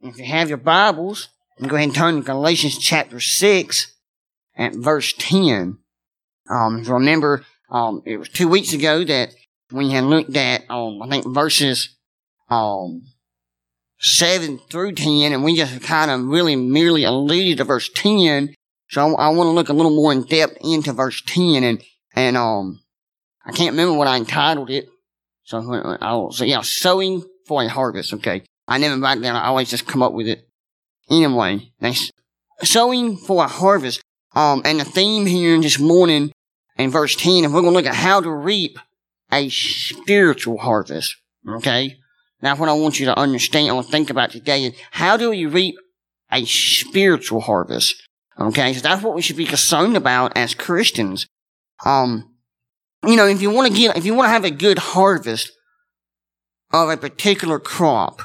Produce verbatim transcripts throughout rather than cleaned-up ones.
if you have your Bibles, you go ahead and turn to Galatians chapter six at verse ten. Um, if you remember, um, it was two weeks ago that we had looked at, um, I think verses, um, seven through ten, and we just kind of really merely alluded to verse ten. So I, I want to look a little more in depth into verse ten, and, and, um, I can't remember what I entitled it. So, I'll, so yeah, sowing for a harvest, okay. I never write it down, I always just come up with it. Anyway, that's sowing for a harvest. Um, and the theme here this morning in verse ten, and we're going to look at how to reap a spiritual harvest, okay? Now, what I want you to understand or think about today is, how do we reap a spiritual harvest? Okay, so that's what we should be concerned about as Christians. Um, you know, if you want to get, if you want to have a good harvest of a particular crop,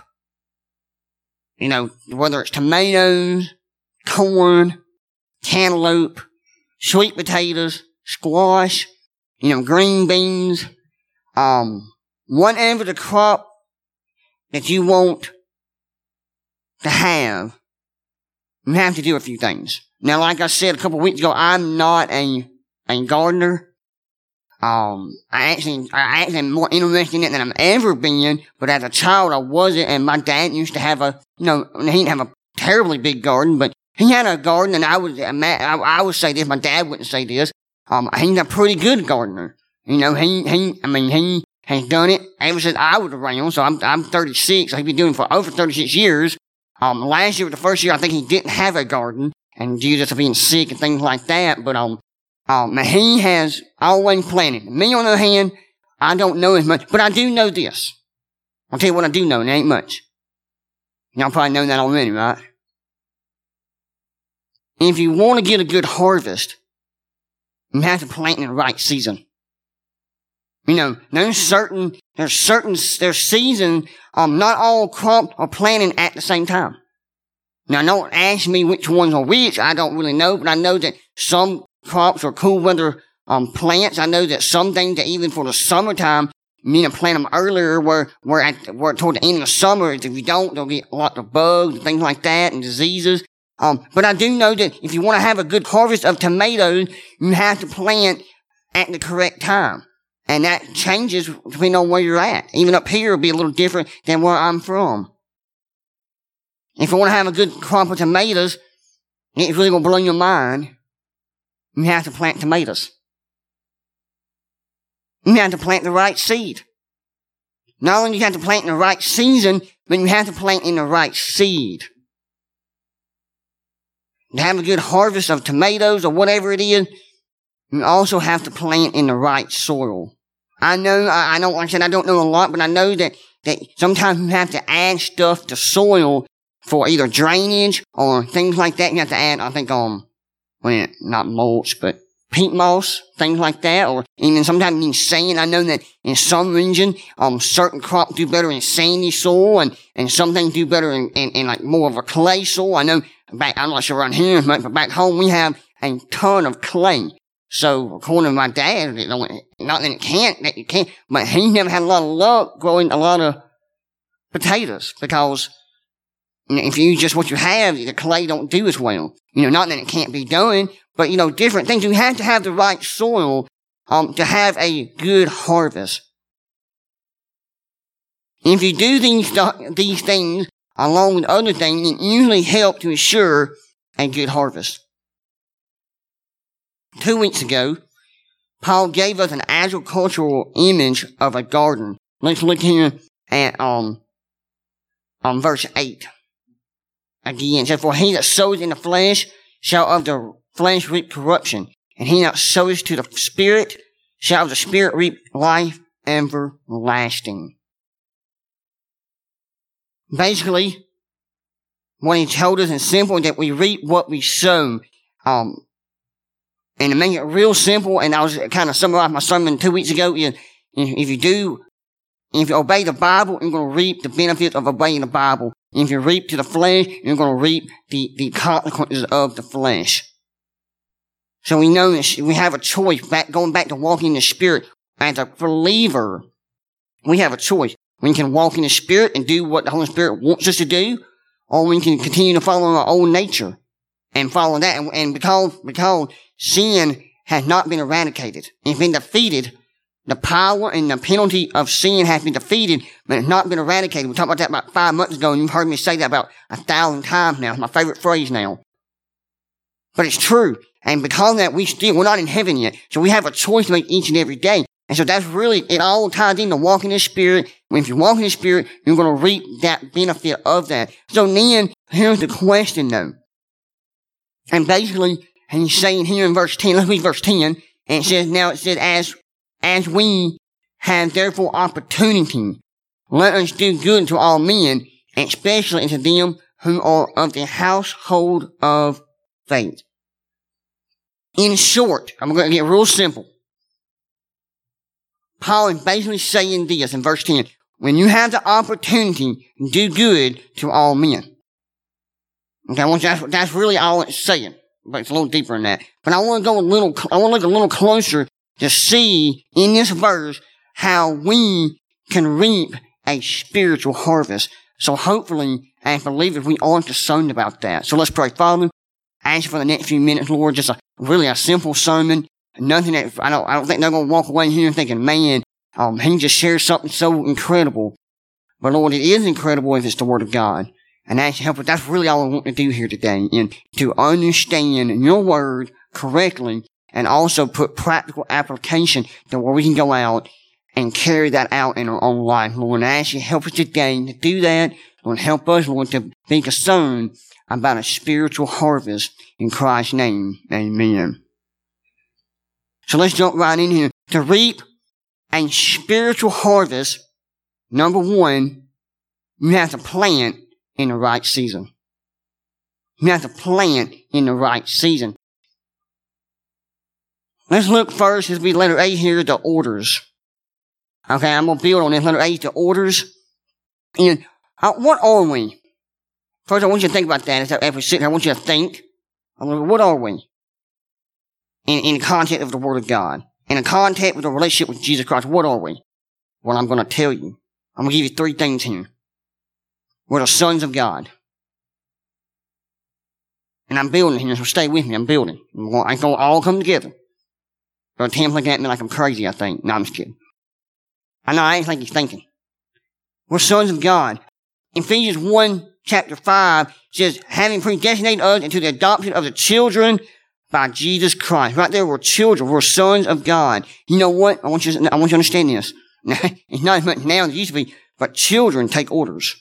you know, whether it's tomatoes, corn, cantaloupe, sweet potatoes, squash, you know, green beans, um, whatever the crop that you want to have, you have to do a few things. Now, like I said a couple of weeks ago, I'm not a, a gardener. Um, I actually, I actually am more interested in it than I've ever been, but as a child I wasn't, and my dad used to have a, you know, he didn't have a terribly big garden, but he had a garden, and I would, I, I would say this, my dad wouldn't say this, um, he's a pretty good gardener. You know, he, he, I mean, he has done it ever since I was around, so I'm, I'm thirty-six, so he's been doing it for over thirty-six years. Um, last year was the first year I think he didn't have a garden, and due to being sick and things like that, but, um, Um, he has always planted. Me, on the other hand, I don't know as much, but I do know this. I'll tell you what I do know, and it ain't much. Y'all probably know that already, right? If you want to get a good harvest, you have to plant in the right season. You know, there's certain, there's certain, there's season, um, not all crops are planted at the same time. Now, don't ask me which ones are which, I don't really know, but I know that some crops or cool weather um plants. I know that some things that even for the summertime, you need to plant them earlier where, where at, where toward the end of the summer, if you don't, there'll be a lot of bugs and things like that and diseases. Um, but I do know that if you want to have a good harvest of tomatoes, you have to plant at the correct time. And that changes depending on where you're at. Even up here will be a little different than where I'm from. If you want to have a good crop of tomatoes, it's really going to blow your mind. You have to plant tomatoes. You have to plant the right seed. Not only do you have to plant in the right season, but you have to plant in the right seed. To have a good harvest of tomatoes or whatever it is, you also have to plant in the right soil. I know, I, I know, like I said, I don't know a lot, but I know that, that sometimes you have to add stuff to soil for either drainage or things like that. You have to add, I think, um, well, not mulch, but peat moss, things like that, or even sometimes in sand. I know that in some region, um, certain crops do better in sandy soil, and, and some things do better in, in, in like more of a clay soil. I know back, I'm not sure around here much, but back home we have a ton of clay. So, according to my dad, not that it can't, that you can't, but he never had a lot of luck growing a lot of potatoes, because if you use just what you have, the clay don't do as well. You know, not that it can't be done, but, you know, different things. You have to have the right soil, um, to have a good harvest. If you do these, these things, along with other things, it usually helps to ensure a good harvest. Two weeks ago, Paul gave us an agricultural image of a garden. Let's look here at, um, um, verse eight. Again, it says, for he that sows in the flesh shall of the flesh reap corruption, and he that sows to the Spirit shall of the Spirit reap life everlasting. Basically, what he told us is simple, that we reap what we sow. Um, and to make it real simple, and I was kind of summarizing my sermon two weeks ago, is if you do, if you obey the Bible, you're going to reap the benefits of obeying the Bible. If you reap to the flesh, you're going to reap the, the consequences of the flesh. So we know that we have a choice, back, going back to walking in the Spirit. As a believer, we have a choice. We can walk in the Spirit and do what the Holy Spirit wants us to do, or we can continue to follow our old nature and follow that. And, and because, because sin has not been eradicated, it's been defeated. The power and the penalty of sin has been defeated, but it's not been eradicated. We talked about that about five months ago, and you've heard me say that about a thousand times now. It's my favorite phrase now. But it's true. And because of that, we still, we're not in heaven yet. So we have a choice to make each and every day. And so that's really, it all ties into walking in the Spirit. When if you walk in the Spirit, you're going to reap that benefit of that. So then, here's the question though. And basically, and he's saying here in verse ten, let's read verse ten, and it says, now it says, as As we have therefore opportunity, let us do good to all men, especially unto them who are of the household of faith. In short, I'm going to get real simple. Paul is basically saying this in verse ten. When you have the opportunity, do good to all men. Okay, I want you, that's, that's really all it's saying. But it's a little deeper than that. But I want to go a little, I want to look a little closer to see in this verse how we can reap a spiritual harvest. So hopefully, as believers, we aren't concerned about that. So let's pray. Father, I ask you for the next few minutes, Lord, just a really a simple sermon. Nothing that, I don't, I don't think they're going to walk away here thinking, man, um, he just shared something so incredible. But Lord, it is incredible if it's the Word of God. And I ask you help us. That's really all I want to do here today, and to understand your Word correctly, and also put practical application to where we can go out and carry that out in our own life. Lord, I ask you help us today to do that. Lord, help us, Lord, to be concerned about a spiritual harvest in Christ's name. Amen. So let's jump right in here. To reap a spiritual harvest, number one, you have to plant in the right season. You have to plant in the right season. Let's look first, as we letter A here, the orders. Okay, I'm going to build on this. Letter A, the orders. And uh, what are we? First, I want you to think about that. As we sit here, I want you to think. What are we? In, in the context of the Word of God. In the context of the relationship with Jesus Christ, what are we? Well, I'm going to tell you. I'm going to give you three things here. We're the sons of God. And I'm building here, so stay with me. I'm building. I'm going, it's going to all come together. But Tim's looking at me like I'm crazy, I think. No, I'm just kidding. I know, I ain't think he's thinking. We're sons of God. Ephesians one, chapter five says, having predestinated us into the adoption of the children by Jesus Christ. Right there, we're children. We're sons of God. You know what? I want you to, I want you to understand this. It's not as much now as it used to be, but children take orders.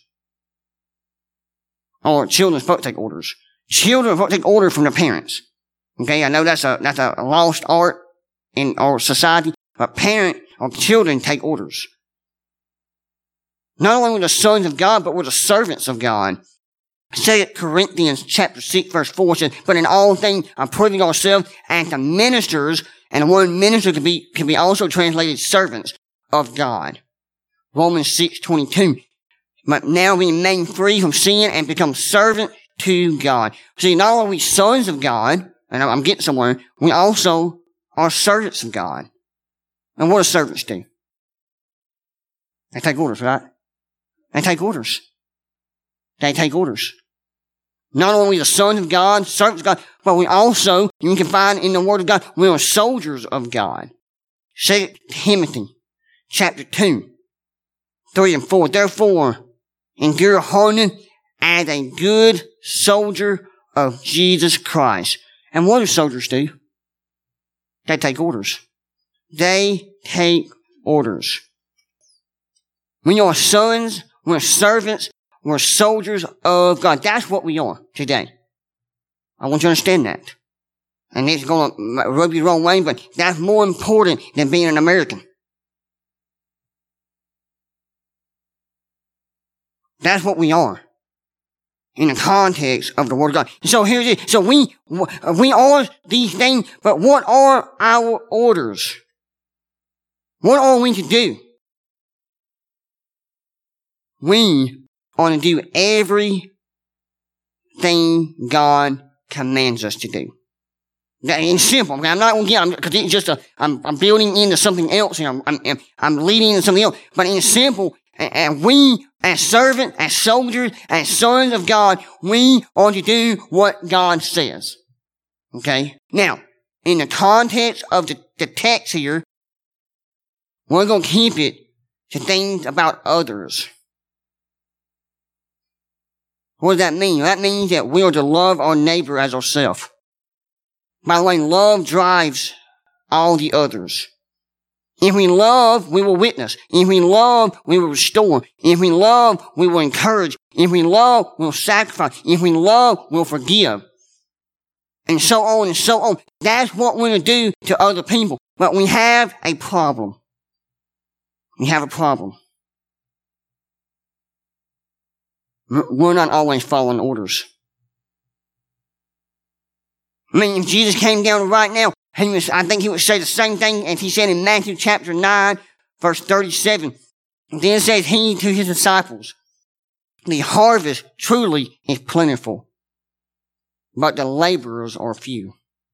Or children supposed to take orders. Children are supposed to take orders from their parents. Okay, I know that's a, that's a lost art in our society, but parents or children take orders. Not only we're the sons of God, but we're the servants of God. Second Corinthians chapter six verse four says, but in all things approving ourselves as the ministers, and the word minister can be, can be also translated servants of God. Romans six twenty-two. But now we remain free from sin and become servants to God. See, not only are we sons of God, and I'm getting somewhere, we also are servants of God. And what do servants do? They take orders, right? They take orders. They take orders. Not only are we the sons of God, servants of God, but we also, you can find in the Word of God, we are soldiers of God. Second Timothy chapter two, three and four. Therefore, endure hardness as a good soldier of Jesus Christ. And what do soldiers do? They take orders. They take orders. We are sons, we're servants, we're soldiers of God. That's what we are today. I want you to understand that. And it's going to rub you the wrong way, but that's more important than being an American. That's what we are. In the context of the Word of God. So here's it. So we, we are these things, but what are our orders? What are we to do? We are to do everything God commands us to do. It's simple. Okay? I'm not going to get, because it's just a, I'm, I'm building into something else here. I'm, I'm, I'm leading into something else. But it's simple. And, and we, as servants, as soldiers, as sons of God, we are to do what God says. Okay? Now, in the context of the, the text here, we're going to keep it to things about others. What does that mean? That means that we are to love our neighbor as ourselves. By the way, love drives all the others. If we love, we will witness. If we love, we will restore. If we love, we will encourage. If we love, we'll sacrifice. If we love, we'll forgive. And so on and so on. That's what we're going to do to other people. But we have a problem. We have a problem. We're not always following orders. I mean, if Jesus came down right now, he was, I think he would say the same thing as he said in Matthew chapter nine, verse thirty-seven. Then says he to his disciples, the harvest truly is plentiful, but the laborers are few.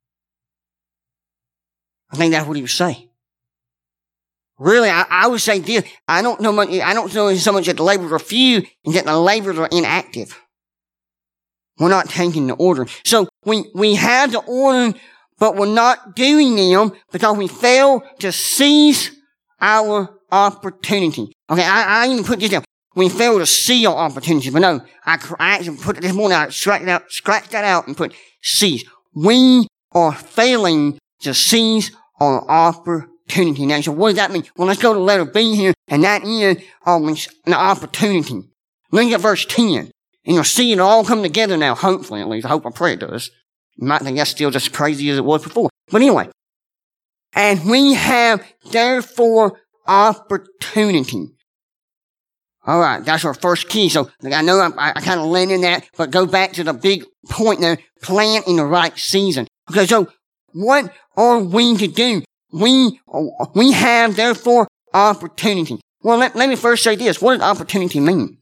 I think that's what he would say. Really, I, I would say this. I don't know much, I don't know so much that the laborers are few and that the laborers are inactive. We're not taking the order. So we, we have the order, but we're not doing them because we fail to seize our opportunity. Okay, I, I even put this down. We fail to see our opportunity. But no, I, I actually put it this morning, I scratched out, scratched that out and put seize. We are failing to seize our opportunity. Now, so what does that mean? Well, let's go to letter B here, and that is um, an opportunity. Look at verse ten. And you'll see it all come together now, hopefully at least. I hope, I pray it does. You might think that's still just as crazy as it was before. But anyway. And we have, therefore, opportunity. Alright, that's our first key. So, I know I, I kind of land in that, but go back to the big point there. Plant in the right season. Okay, so, what are we to do? We, we have, therefore, opportunity. Well, let, let me first say this. What does opportunity mean?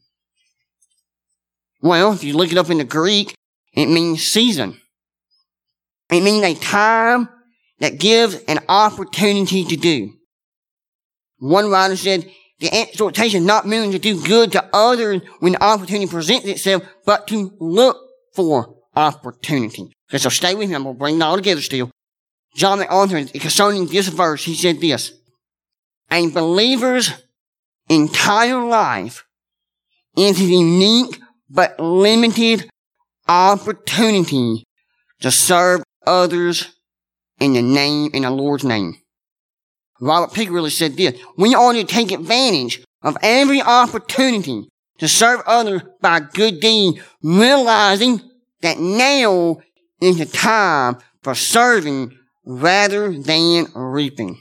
Well, if you look it up in the Greek, it means season. It means a time that gives an opportunity to do. One writer said, the exhortation is not merely to do good to others when the opportunity presents itself, but to look for opportunity. Okay, so stay with me. I'm going to bring it all together still. John MacArthur, concerning this verse, he said this, a believer's entire life is a unique but limited opportunity to serve others in the name, in the Lord's name. Robert Pig really said this, we ought to take advantage of every opportunity to serve others by good deed, realizing that now is the time for serving rather than reaping.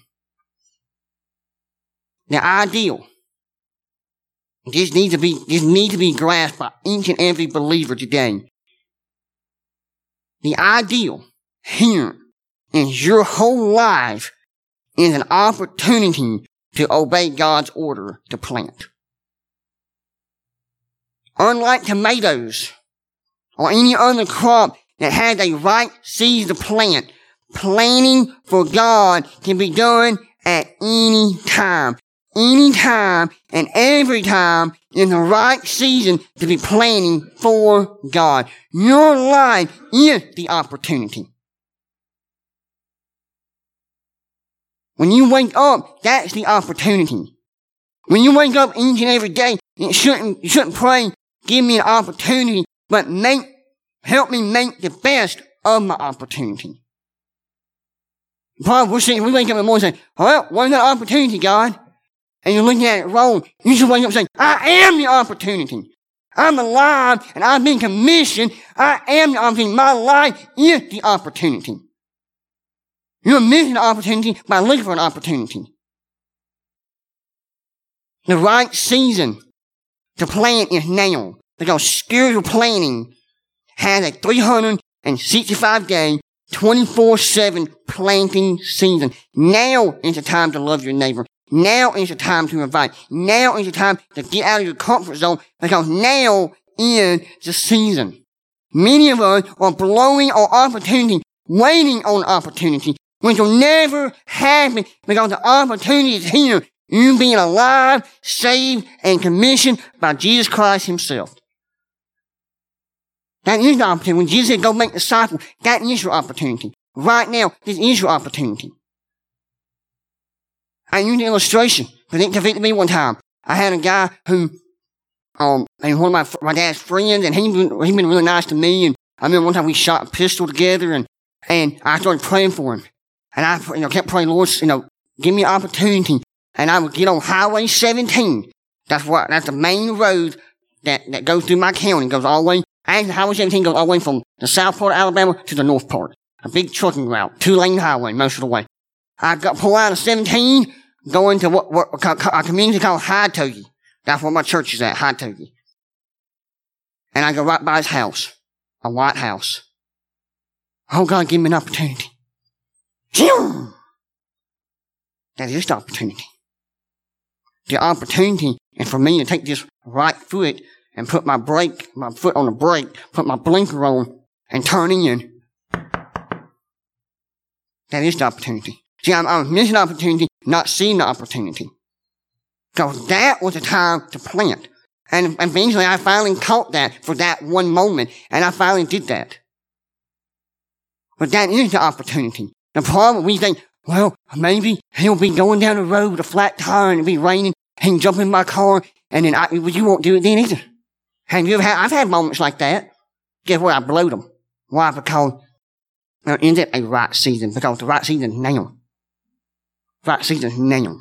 The ideal. This needs to be, this needs to be grasped by each and every believer today. The ideal here is your whole life is an opportunity to obey God's order to plant. Unlike tomatoes or any other crop that has a right season to plant, planting for God can be done at any time. Any time and every time in the right season to be planning for God. Your life is the opportunity. When you wake up, that's the opportunity. When you wake up each and every day, it shouldn't, you shouldn't pray, give me an opportunity, but make, help me make the best of my opportunity. Probably we're saying, we wake up in the morning and say, well, what's that opportunity, God? And you're looking at it wrong. You should wake up saying, I am the opportunity. I'm alive and I've been commissioned. I am the opportunity. My life is the opportunity. You're missing the opportunity by looking for an opportunity. The right season to plant is now. Because spiritual planting has a three hundred sixty-five day, twenty-four seven planting season. Now is the time to love your neighbor. Now is the time to invite. Now is the time to get out of your comfort zone because now is the season. Many of us are blowing our opportunity, waiting on opportunity, which will never happen because the opportunity is here. You being alive, saved, and commissioned by Jesus Christ himself. That is the opportunity. When Jesus said, go make disciples, that is your opportunity. Right now, this is your opportunity. I used an illustration, but it convicted me one time. I had a guy who, um, and one of my, my dad's friends, and he been, he been really nice to me, and I remember one time we shot a pistol together, and, and I started praying for him. And I, you know, kept praying, Lord, you know, give me an opportunity. And I would get on Highway seventeen. That's what, that's the main road that, that goes through my county, goes all the way. Actually, Highway seventeen goes all the way from the south part of Alabama to the north part. A big trucking route, two-lane highway most of the way. I got pulled out of seventeen, going to what, what a community called High-Togie. That's where my church is at, High-Togie. And I go right by his house, a white house. Oh, God, give me an opportunity. That is the opportunity. The opportunity is for me to take this right foot and put my brake, my foot on the brake, put my blinker on, and turn in. That is the opportunity. See, I'm, I'm missing the opportunity, not seeing the opportunity. So that was the time to plant. And eventually I finally caught that for that one moment, and I finally did that. But that is the opportunity. The problem, we think, well, maybe he'll be going down the road with a flat tire and it'll be raining, and he'll jump in my car, and then I, well, you won't do it then either. Have you ever had, I've had moments like that. Guess what? I blowed them. Why? Because there ended a right season, because the right season is now. Right season is now.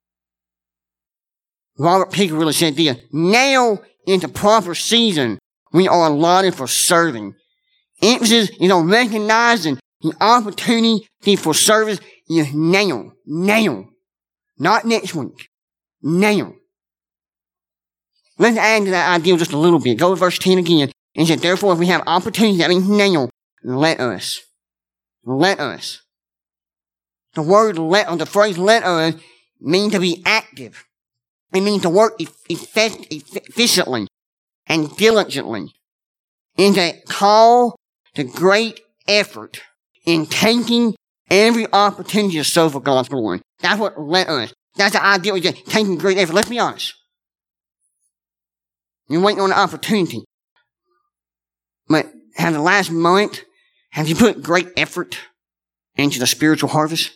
Robert Pickett really said this, now in the proper season, we are allotted for serving. Emphasis is on recognizing the opportunity for service is now. Now. Not next week. Now. Let's add to that idea just a little bit. Go to verse ten again. And said, therefore, if we have opportunity, that means now, let us. Let us. The word let, or the phrase let us, means to be active. It means to work effect, efficiently and diligently. And to call to great effort in taking every opportunity to serve for God's glory. That's what let us. That's the idea of just taking great effort. Let's be honest. You're waiting on an opportunity. But have the last month, have you put great effort into the spiritual harvest?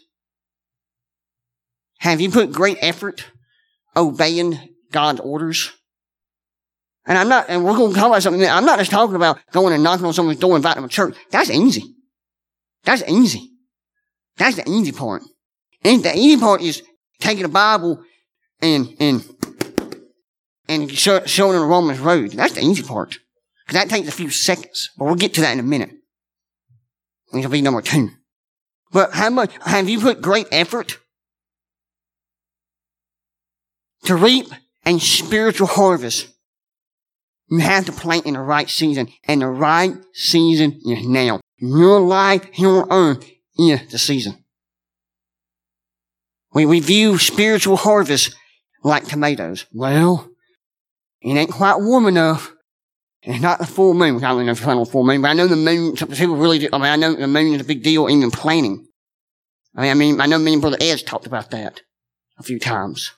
Have you put great effort obeying God's orders? And I'm not, and we're going to talk about something, I'm not just talking about going and knocking on someone's door and inviting them to church. That's easy. That's easy. That's the easy part. And the easy part is taking the Bible and, and, and show, showing them the Romans road. That's the easy part. Because that takes a few seconds. But we'll get to that in a minute. It'll be number two. But how much, have you put great effort to reap a spiritual harvest? You have to plant in the right season. And the right season is now. Your life here on earth is the season. We, we view spiritual harvest like tomatoes. Well, it ain't quite warm enough. It's not the full moon. I don't know if it's on the full moon, but I know the moon, people really do. I mean, I know the moon is a big deal in planting. I mean, I mean, I know me and Brother Ed's talked about that a few times.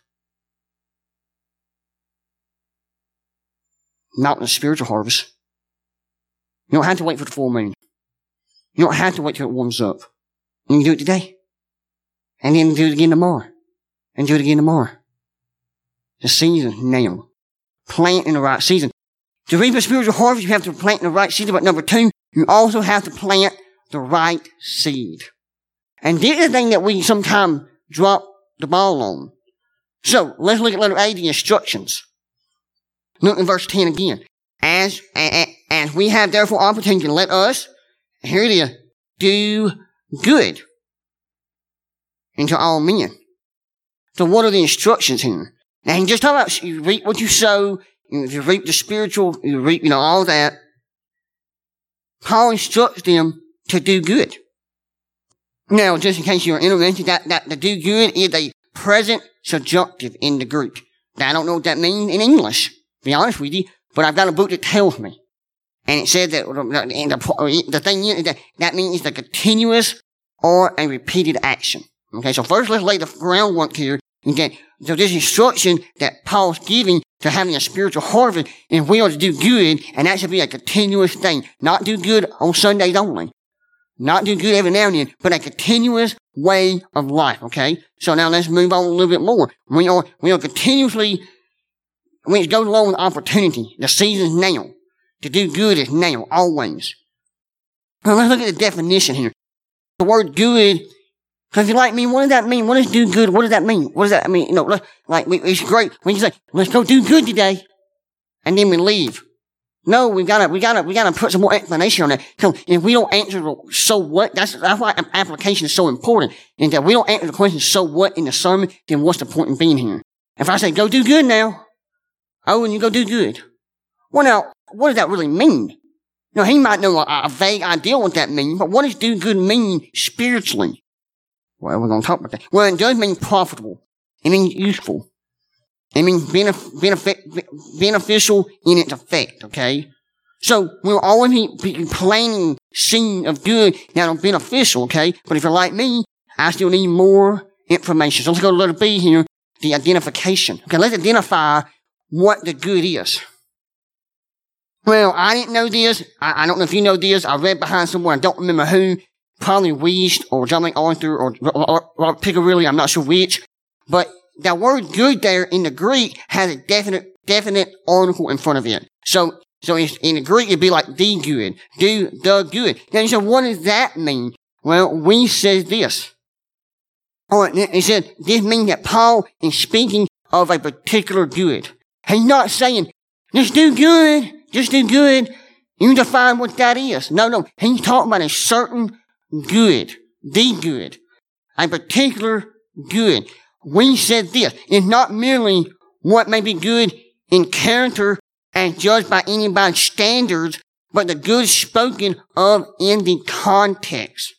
Not in the spiritual harvest. You don't have to wait for the full moon. You don't have to wait till it warms up. You can do it today. And then do it again tomorrow. And do it again tomorrow. The season now. Plant in the right season. To reap a spiritual harvest, you have to plant in the right season. But number two, you also have to plant the right seed. And this is the thing that we sometimes drop the ball on. So, let's look at letter A, the instructions. Look in verse ten again. As, as, as we have therefore opportunity, let us, here it is, do good unto all men. So what are the instructions here? Now, you just talk about, you reap what you sow, you reap the spiritual, you reap, you know, all that. Paul instructs them to do good. Now, just in case you're interested, that, that the do good is a present subjunctive in the Greek. Now, I don't know what that means in English, to be honest with you, but I've got a book that tells me. And it said that, and the, the thing is that that means it's a continuous or a repeated action. Okay, so first let's lay the groundwork here. Okay, so this instruction that Paul's giving to having a spiritual harvest, and we are to do good, and that should be a continuous thing. Not do good on Sundays only. Not do good every now and then, but a continuous way of life, okay? So now let's move on a little bit more. We are, we are continuously, when it goes along with opportunity, the season's now. To do good is now, always. Now let's look at the definition here. The word good, because if you're like me, what does that mean? What does do good? What does that mean? What does that mean? You know, like, it's great when you say, let's go do good today, and then we leave. No, we gotta, we gotta, we gotta put some more explanation on that. So if we don't answer the so what, that's, that's why application is so important. And that we don't answer the question so what in the sermon, then what's the point in being here? If I say go do good now, oh, and you go do good. Well now, what does that really mean? Now he might know a, a vague idea what that means, but what does do good mean spiritually? Well, we're gonna talk about that. Well, it does mean profitable. It means useful. It means benef- benefit, beneficial in its effect, okay? So, we'll always be planning seeing of good now on beneficial, okay? But if you're like me, I still need more information. So let's go to letter B here, the identification. Okay, let's identify what the good is. Well, I didn't know this. I, I don't know if you know this. I read behind somewhere. I don't remember who. Probably Weist or John MacArthur or Robert Picarelli. I'm not sure which. But that word good there in the Greek has a definite, definite article in front of it. So, so in the Greek it'd be like the good. Do the good. Now you said, what does that mean? Well, we says this. Oh, it said, this means that Paul is speaking of a particular good. He's not saying, just do good, just do good. You define what that is. No, no. He's talking about a certain good. The good. A particular good. We said this. It's not merely what may be good in character and judged by anybody's standards, but the good spoken of in the context.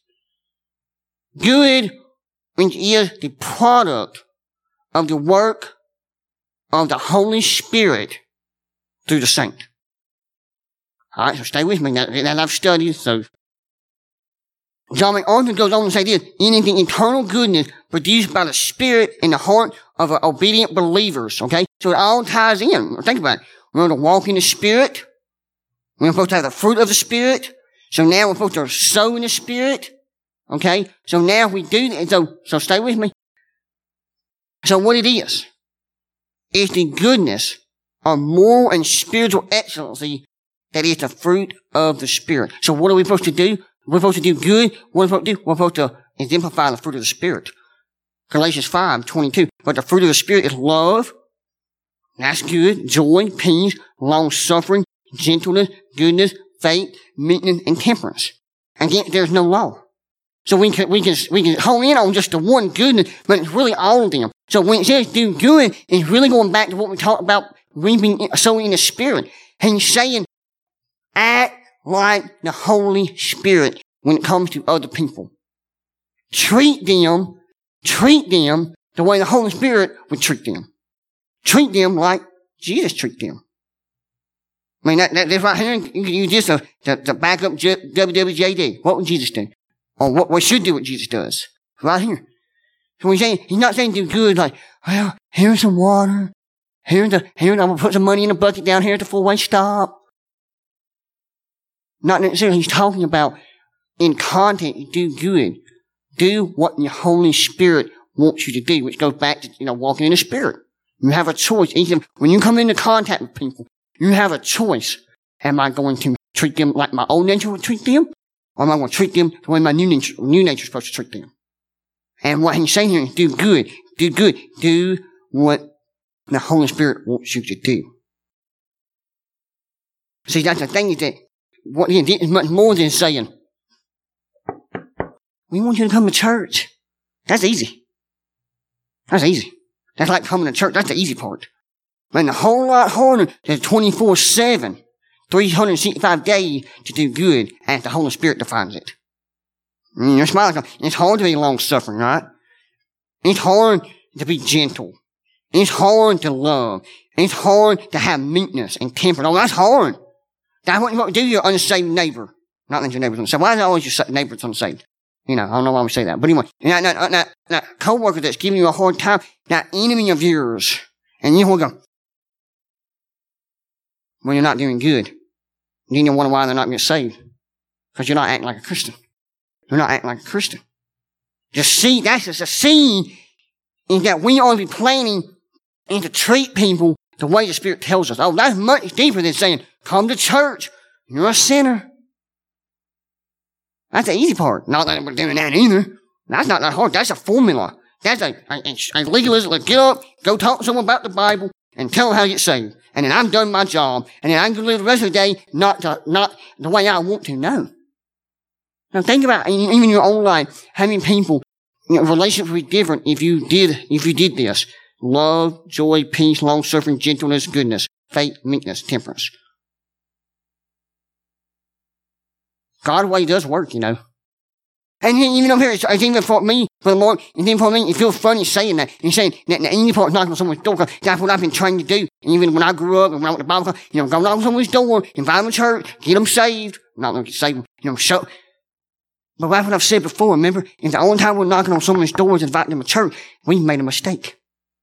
Good, which is the product of the work of the Holy Spirit through the saint. Alright, so stay with me. That, that I've studied, so. John MacArthur goes on to say this, anything internal goodness produced by the Spirit in the heart of obedient believers, okay? So it all ties in. Think about it. We're going to walk in the Spirit. We're supposed to have the fruit of the Spirit. So now we're supposed to sow in the Spirit. Okay? So now we do that. So, so stay with me. So what it is, is the goodness of moral and spiritual excellency that is the fruit of the Spirit. So what are we supposed to do? We're supposed to do good. What are we supposed to do? We're supposed to exemplify the fruit of the Spirit. Galatians five twenty-two. But the fruit of the Spirit is love. That's good. Joy, peace, long-suffering, gentleness, goodness, faith, meekness, and temperance. Again, there's no law. So we can, we can, we can hone in on just the one goodness, but it's really all of them. So when it says do good, it's really going back to what we talked about reaping, sowing in the Spirit. And he's saying, act like the Holy Spirit when it comes to other people. Treat them, treat them the way the Holy Spirit would treat them. Treat them like Jesus treated them. I mean, that, that, that's right here. You can use this to, to, to back up W W J D. What would Jesus do? Or what we should do what Jesus does. Right here. So he's saying, he's not saying do good like, well, here's some water. Here's the, here, I'm going to put some money in a bucket down here at the four-way stop. Not necessarily. He's talking about in content, do good. Do what the Holy Spirit wants you to do, which goes back to, you know, walking in the Spirit. You have a choice. Each of them, when you come into contact with people, you have a choice. Am I going to treat them like my old nature would treat them? Or am I going to treat them the way my new nature, new nature is supposed to treat them? And what he's saying here is do good. Do good. Do what the Holy Spirit wants you to do. See, that's the thing is that what he did is much more than saying, we want you to come to church. That's easy. That's easy. That's like coming to church. That's the easy part. Man, a whole lot harder than twenty-four seven, three hundred sixty-five days to do good as the Holy Spirit defines it. Mm, you're smiling. It's hard to be long-suffering, right? It's hard to be gentle. It's hard to love. It's hard to have meekness and temperance. Oh, that's hard. That's what you want to do to your unsaved neighbor. Not that your neighbor's unsaved. Why is it always your neighbor's unsaved? You know, I don't know why we say that. But anyway, that, that, that, that co-worker that's giving you a hard time, that enemy of yours, and you will go, well, you're not doing good. Then you wonder why they're not getting saved. Because you're not acting like a Christian. You're not acting like a Christian. The seed, that's just a seed, is that we ought to be planning and to treat people the way the Spirit tells us. Oh, that's much deeper than saying, come to church. You're a sinner. That's the easy part. Not that we're doing that either. That's not that hard. That's a formula. That's a, a, a legalism. Like, get up, go talk to someone about the Bible, and tell them how to get saved. And then I'm done my job. And then I can live the rest of the day not to, not the way I want to. No. Now think about, even in your own life, how many people, you know, relationships would be different if you did, if you did this. Love, joy, peace, long-suffering, gentleness, goodness, faith, meekness, temperance. God's way does work, you know. And even up here, it's, it's even for me, for the Lord, and then for me, it feels funny saying that. And saying that the easy part is knocking on someone's door, because that's what I've been trying to do. And even when I grew up, and when I went to Bible college, you know, go knock on someone's door, invite them to church, get them saved. Not going to get saved, you know, show. But that's what I've said before, remember? If the only time we're knocking on someone's doors and inviting them to church, we made a mistake.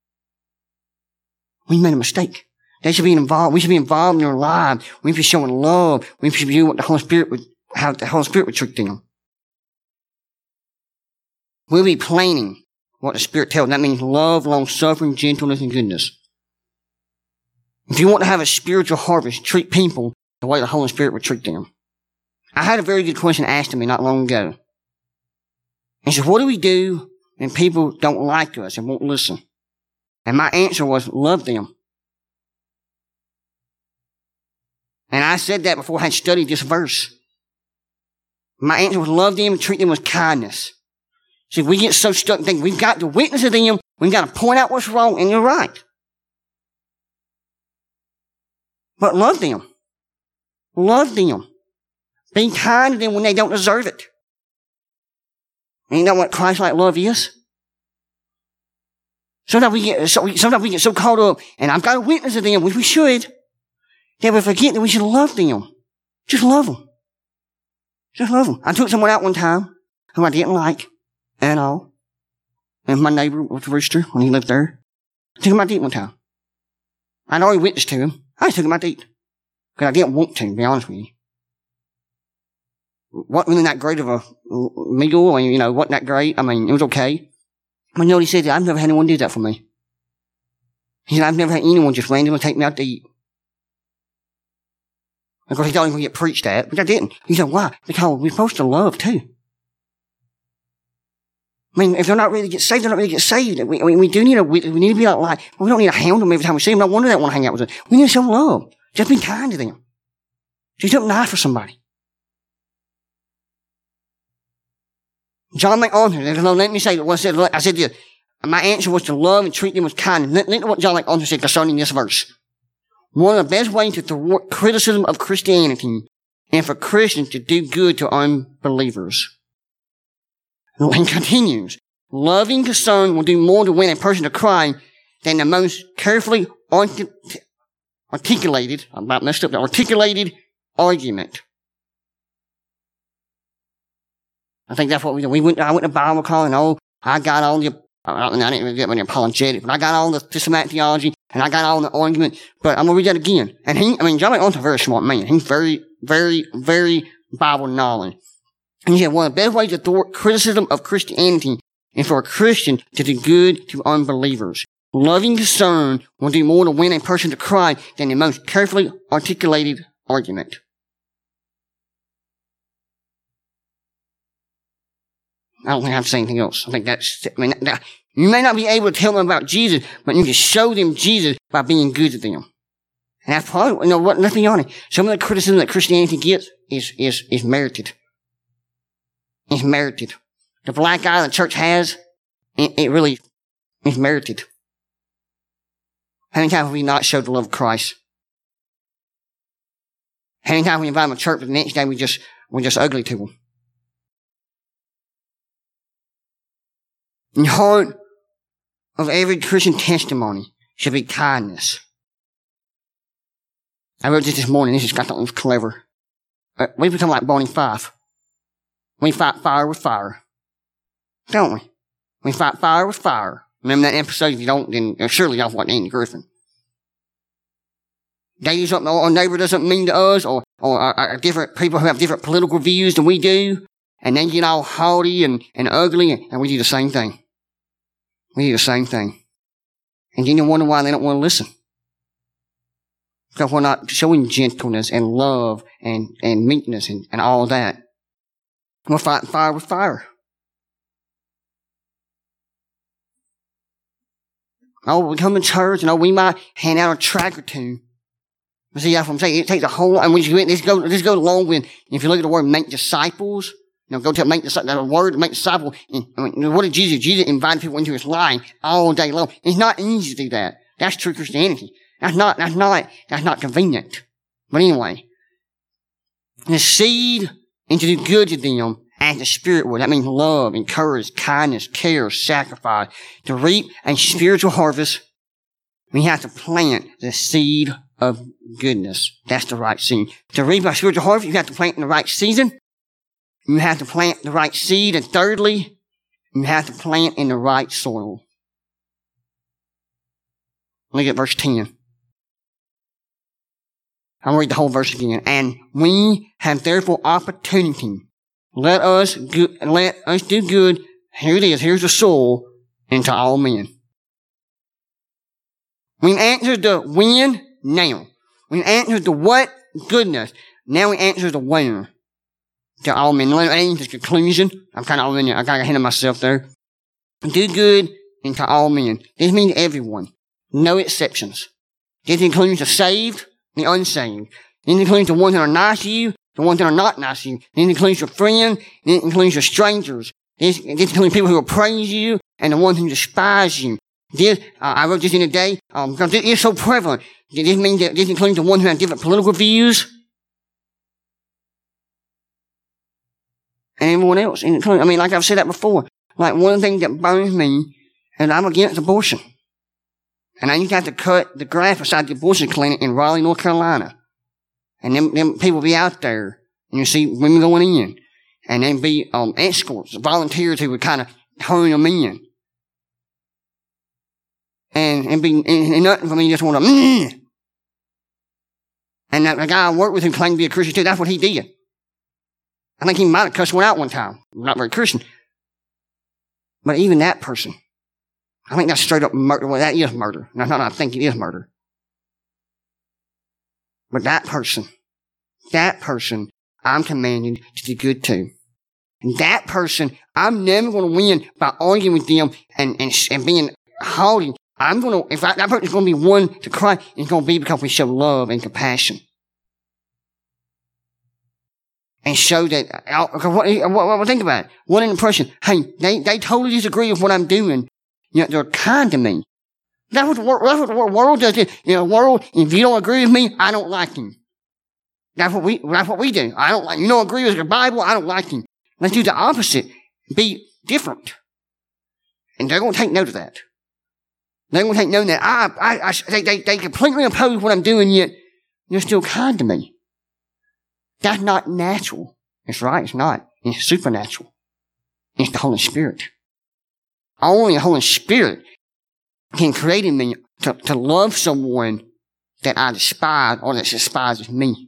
We made a mistake. They should be involved. We should be involved in their lives. We should be showing love. We should be doing what the Holy Spirit would, how the Holy Spirit would treat them. We'll be planning what the Spirit tells. That means love, long-suffering, gentleness, and goodness. If you want to have a spiritual harvest, treat people the way the Holy Spirit would treat them. I had a very good question asked of me not long ago. He said, what do we do when people don't like us and won't listen? And my answer was, love them. And I said that before I had studied this verse. My answer was, love them and treat them with kindness. See, we get so stuck thinking we've got to witness to them, we've got to point out what's wrong, and you're right. But love them. Love them. Be kind to them when they don't deserve it. And you know what Christ-like love is? Sometimes we get so sometimes we get so caught up, and I've got to witness to them, which we should, that we forget that we should love them. Just love them. Just love them. I took someone out one time who I didn't like at all. And my neighbor was a rooster when he lived there. I took him out to eat one time. I'd already witnessed to him. I just took him out to eat. Because I didn't want to, to be honest with you. Wasn't really that great of a meal. I mean, you know, wasn't that great. I mean, it was okay. But you know what he said? I've never had anyone do that for me. He said, I've never had anyone just randomly take me out to eat. Of course, he thought he was going to get preached at, but I didn't. He said, why? Because we're supposed to love, too. I mean, if they're not ready to get saved, they're not ready to get saved. We, I mean, we do need a, we, we need to be like, like, well, we don't need to hound them every time we see them. No wonder they want to hang out with us. We need to show love. Just be kind to them. Just do nice for somebody. John MacArthur, let me say what I said. I said this. My answer was to love and treat them with kindness. Listen to what John MacArthur said concerning this verse. One of the best ways to thwart criticism of Christianity and for Christians to do good to unbelievers. And continues. Loving concern will do more to win a person to Christ than the most carefully articulated, I'm about messed up, the articulated argument. I think that's what we did. We went, I went to Bible college and oh, I got all the, I didn't really get any apologetic, but I got all the systematic theology and I got all the argument, but I'm going to read that again. And he, I mean, John MacArthur's a very smart man. He's very, very, very Bible knowledge. And he said, one of the best ways to thwart criticism of Christianity is for a Christian to do good to unbelievers. Loving concern will do more to win a person to Christ than the most carefully articulated argument. I don't think I have to say anything else. I think that's, I mean, that, you may not be able to tell them about Jesus, but you can show them Jesus by being good to them. And that's probably, you know what, let's be honest. Some of the criticism that Christianity gets is, is, is merited. It's merited. The black eye the church has, it, it really is merited. How many times have we not showed the love of Christ? How many times we invite them to church, but the next day we just, we're just ugly to them? In the heart of every Christian testimony should be kindness. I wrote this this morning. This is, I thought it was clever. Uh, we were talking about burning five. We fight fire with fire. Don't we? We fight fire with fire. Remember that episode? If you don't, then surely y'all watched Andy Griffin. They do something our neighbor doesn't mean to us, or, or uh, uh, different people who have different political views than we do, and they get all haughty and, and ugly, and, and we do the same thing. We do the same thing. And then you wonder why they don't want to listen. Because we're not showing gentleness and love and, and meekness and, and all that. We're fighting fire with fire. Oh, we come to church, and oh, we might hand out a tract or two. But see, that's what I'm saying. It takes a whole lot. And when you let's go, let's go along with, if you look at the word make disciples, you know, go to make disciples, the word make disciple. And, I mean, what did Jesus do? Jesus invited people into his life all day long. It's not easy to do that. That's true Christianity. That's not, that's not, that's not convenient. But anyway, the seed and to do good to them as the Spirit would. That means love, encourage, kindness, care, sacrifice. To reap a spiritual harvest, we have to plant the seed of goodness. That's the right seed. To reap a spiritual harvest, you have to plant in the right season. You have to plant the right seed. And thirdly, you have to plant in the right soil. Look at verse ten. I'll read the whole verse again. And we have therefore opportunity. Let us go, let us do good. Here it is. Here's the soul into all men. We answered the when now. We answered the what goodness. Now we answer the where to all men. Let me the conclusion. I'm kind of all in there. I got ahead of myself there. Do good into all men. This means everyone. No exceptions. This includes the saved, the unsaved. This includes the ones that are nice to you, the ones that are not nice to you. This includes your friends. This includes your strangers. This, this includes people who will praise you and the ones who despise you. This, uh, I wrote this in a day, um, because this is so prevalent. This means that this includes the ones who have different political views and everyone else. And I mean, like I've said that before, like one of the things that burns me is I'm against abortion. And I used to have to cut the grass beside the abortion clinic in Raleigh, North Carolina. And them, them people be out there, and you see women going in, and then be um, escorts, volunteers who would kind of hurry them in. And, and be, and, and nothing for me just want to, mm. And that the guy I worked with who claimed to be a Christian too, that's what he did. I think he might have cussed one out one time. Not very Christian. But even that person, I think that's straight up murder. Well, that is murder. No, no, no, I think it is murder. But that person, that person, I'm commanded to do good to. And that person, I'm never going to win by arguing with them and, and, and being haughty. I'm going to, if I, that person's going to be one to cry, it's going to be because we show love and compassion. And show that, because what, what, what, think about it. What an impression. Hey, they, they totally disagree with what I'm doing. You know, they're kind to me. That's what the world, that's what the world does. In the world, if you don't agree with me, I don't like you. That's what we, that's what we do. I don't like, you don't agree with the Bible, I don't like you. Let's do the opposite. Be different. And they're going to take note of that. They're going to take note that I, I, I they, they, they completely oppose what I'm doing, yet they're still kind to me. That's not natural. It's right, it's not. It's supernatural. It's the Holy Spirit. Only the Holy Spirit can create in me to, to love someone that I despise or that despises me.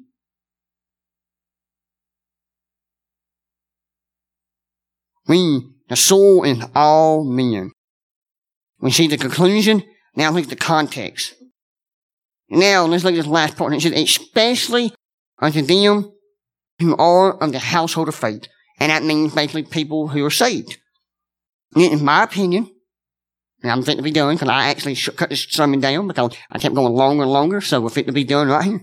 We, the soul in all men. We see the conclusion. Now look at the context. Now let's look at this last part. It says, especially unto them who are of the household of faith. And that means basically people who are saved. In my opinion, and I'm fit to be done because I actually cut this sermon down because I kept going longer and longer, so we're fit to be done right here.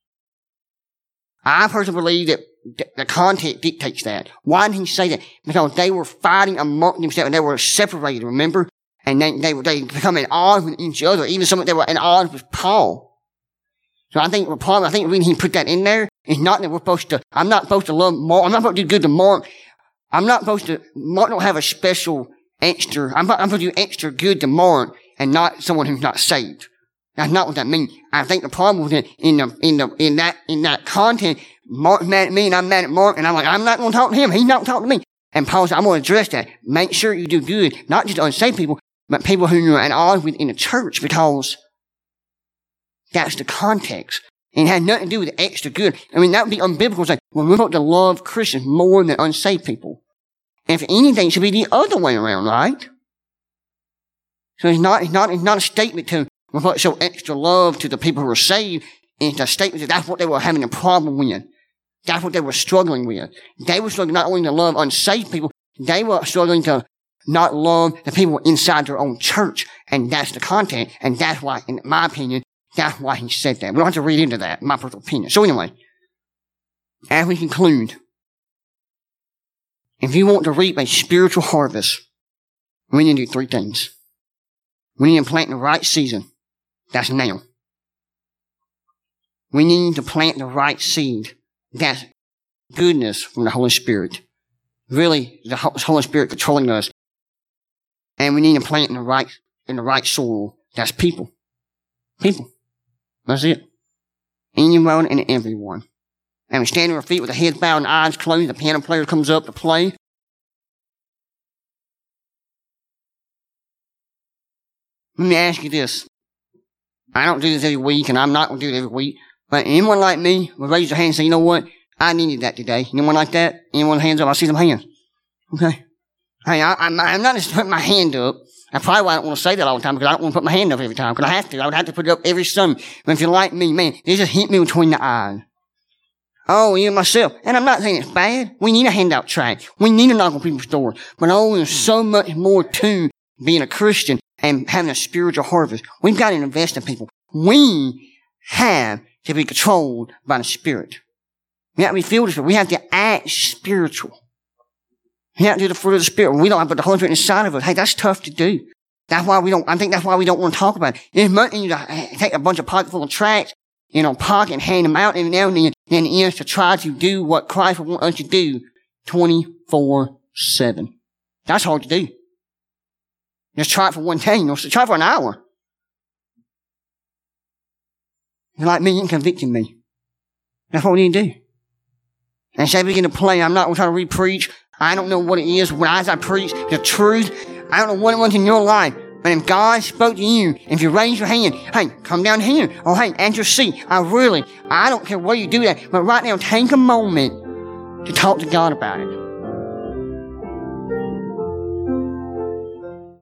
I personally believe that the context dictates that. Why did he say that? Because they were fighting among themselves and they were separated, remember? And they, they, they become at odds with each other. Even some of them were at odds with Paul. So I think, I think the reason he put that in there is not that we're supposed to, I'm not supposed to love Mark, I'm not supposed to do good to Mark. I'm not supposed to, Mark don't have a special extra, I'm, I'm supposed to do extra good to Mark and not someone who's not saved. That's not what that means. I think the problem with it, in the, in the, in that, in that content, Mark's mad at me and I'm mad at Mark and I'm like, I'm not going to talk to him. He's not going to talk to me. And Paul said, I'm going to address that. Make sure you do good, not just unsaved people, but people who you're at odds with in the church, because that's the context. And it had nothing to do with the extra good. I mean, that would be unbiblical to say, well, we're supposed to love Christians more than unsaved people. And if anything, it should be the other way around, right? So it's not, it's not, it's not a statement to, we're supposed to show extra love to the people who are saved. It's a statement that that's what they were having a problem with. That's what they were struggling with. They were struggling not only to love unsaved people, they were struggling to not love the people inside their own church. And that's the content. And that's why, in my opinion, that's why he said that. We don't have to read into that, my personal opinion. So anyway, as we conclude, if you want to reap a spiritual harvest, we need to do three things. We need to plant the right season. That's now. We need to plant the right seed. That's goodness from the Holy Spirit. Really, the Holy Spirit controlling us. And we need to plant in the right, in the right soil. That's people. People. That's it. Anyone and everyone. And we stand on our feet with the heads bowed and eyes closed. The piano player comes up to play. Let me ask you this. I don't do this every week, and I'm not going to do it every week. But anyone like me will raise their hand and say, you know what? I needed that today. Anyone like that? Anyone hands up? I see some hands. Okay. Hey, I, I'm, I'm not just putting my hand up. That's probably why I don't want to say that all the time, because I don't want to put my hand up every time, because I have to. I would have to put it up every Sunday. But if you're like me, man, it just hit me between the eyes. Oh, you and myself. And I'm not saying it's bad. We need a handout track. We need to knock on people's doors. But oh, there's so much more to being a Christian and having a spiritual harvest. We've got to invest in people. We have to be controlled by the Spirit. We have to be filled with Spirit. We have to act spiritual. We have to do the fruit of the Spirit. We don't have to put the Holy Spirit inside of us. Hey, that's tough to do. That's why we don't, I think that's why we don't want to talk about it. It's much easier to take a bunch of pockets full of tracts, you know, pocket and hand them out every now and then, than it is to try to do what Christ would want us to do twenty-four seven. That's hard to do. Just try it for one day, you know, so try it for an hour. You're like me, you can convict me. That's what we need to do. And say we begin to play, I'm not going to try to re-preach. I don't know what it is. When I, as I preach the truth, I don't know what it was in your life. But if God spoke to you, if you raise your hand, hey, come down here. Or hey, at your seat. I really, I don't care where you do that. But right now, take a moment to talk to God about it.